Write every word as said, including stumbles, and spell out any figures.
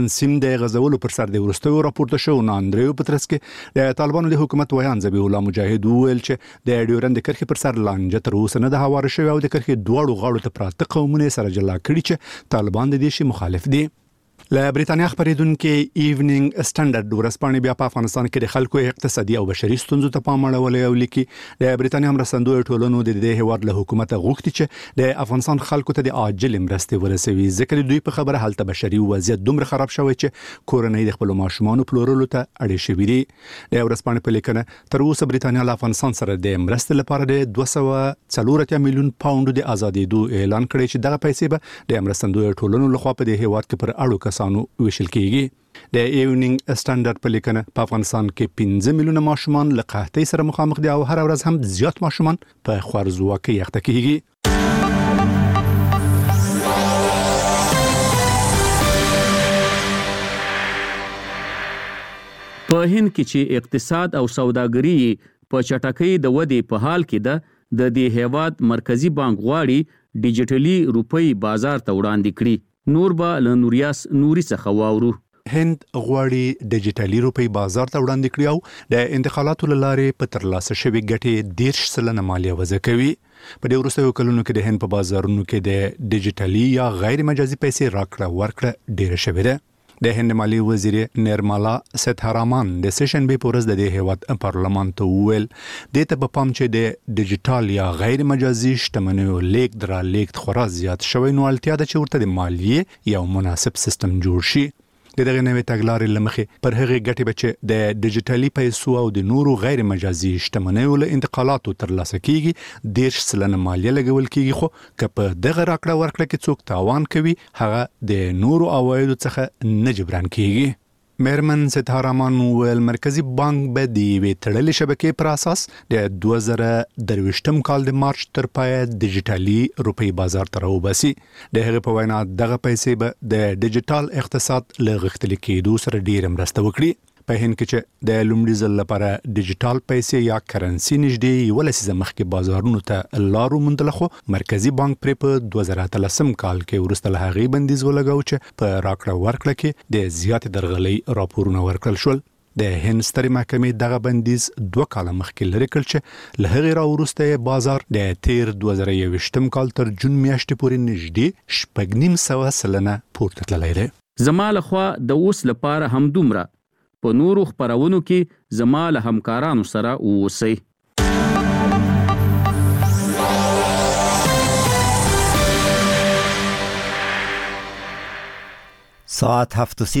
سیم د غزولو پر سر د ورستیو راپورته شو نو اندریو پترس کې د طالبانو د حکومت ویان ذبیح الله مجاهد ویل چې د ډیورند کرښې پر سر لانجه تر اوسه نه د هواره شوی او د کرښې دواړو غاړو ته پراته قومونه سره جلا کړي چې طالبان د دې شي مخالف دي. له بریتانیا خبرېدونکو ایونینګ سټانډرډ ورځپاڼې بیا په افغانستان کې د خلکو اقتصادي او بشري ستونزو ته پام اړولی او لیکي د بریتانیا مرستندویه ټولنو د دې هیواد له حکومت غوښتي چې د افغانستان خلکو ته د عاجل مرستې ورسوي ځکه دوی په خبره هلته بشري وضعیت دومره خراب شوی چې کورنۍ د خپل ماشومانو پلورلو ته اړې شوي دي. د ورځپاڼې په لیکنه تر اوسه بریتانیا له افغانستان سره د مرستې لپاره د دوه سوه څلور اتیا میلیون پاونډ د ازادېدو اعلان کړی چې دغه پیسې به د مرستندویه ټولنو لخوا په دې هیواد کې پر اړو کسانو ویشل کیږي. د ایونینګ سټانډرډ په لیکنه په افغانستان کې پنځه میلیونه ماشومان له قحطۍ سره مخامخ دي او هر ورځ هم زیات ماشومان په خوارځواکۍ اخته کیږي. په هند کې چې اقتصاد او سوداګري په چټکۍ د ودې په حال کې ده د دې هیواد مرکزی بانک غواړي ډیجیټلي روپۍ بازار ته وړاندې کړي. نور به له نوریاس نوري څخه واورو. هند غواړي ډیجیټلي روپۍ بازار ته وړاندې کړي او د انتقالاتو له لارې په ترلاسه شوي ګټې دېرش سلنه مالیه وضع کوي. په دې وروستیو کلونو کې د هند په بازارونو کې د ډیجیټلي یا غیر مجازي پیسې راکړه ورکړه ډیره شوې ده. د هند مالی وزیر نرمالا سیتھارامن د سیشن به پورز د دې هیواد پارلمان ته ویل د ته په پام چې د ډیجیټل یا غیر مجازي شتمنیو لیک درا لیک خورا زیات شوی نو التیا د چورته د مالیه یو مناسب سیستم جوړ شي. د دغه نوې تګلارې لمخې پر هغه ګټې بچ د ډیجیټلي پیسو او د نورو غیر مجازي شتمنیو له انتقالاتو ترلاسه کیږي دېرش سلنه مالیه لګول کیږي خو که په دغه راکړه ورکړه کې څوک تاوان کوي هغه د نورو عوایدو څخه نه جبران کیږي. میرمن سیتھارامن ویل مرکزی بانک به د یوې تړلې شبکې پر اساس د دوه زره درویشتم کال د مارچ تر پایه ډیجیټلي روپۍ بازار ته راوباسي. د هغې په وینا دغه پیسې به د ډیجیټل اقتصاد له غښتلي کېدو سره ډېره مرسته وکړي. په هند کې چې د لومړي ځل لپاره ډیجیټل پیسې یا کرنسي نږدې یوه لسیزه مخکې بازارونو ته لارو موندله خو مرکزی بانک پرې په دوه زره اتلسم کال کې وروسته له هغې بندیز ولګاوه چې په راکړه ورکړه کې د زیاتې درغلۍ راپورونه ورکړل شول. د هند سترې محکمې دغه بندیز دوه کاله مخکې لرې کړ چې له هغې راوروسته بازار د تیر دوه زره یوویشتم کال تر جون میاشتې پورې نږدې شپږ نیم سوه سلنه پورته تللی دی. زما لخوا د اوس لپاره همدومره. په نورو خپرونو کې زما له همکارانو سره اوسئ. ساعت هفت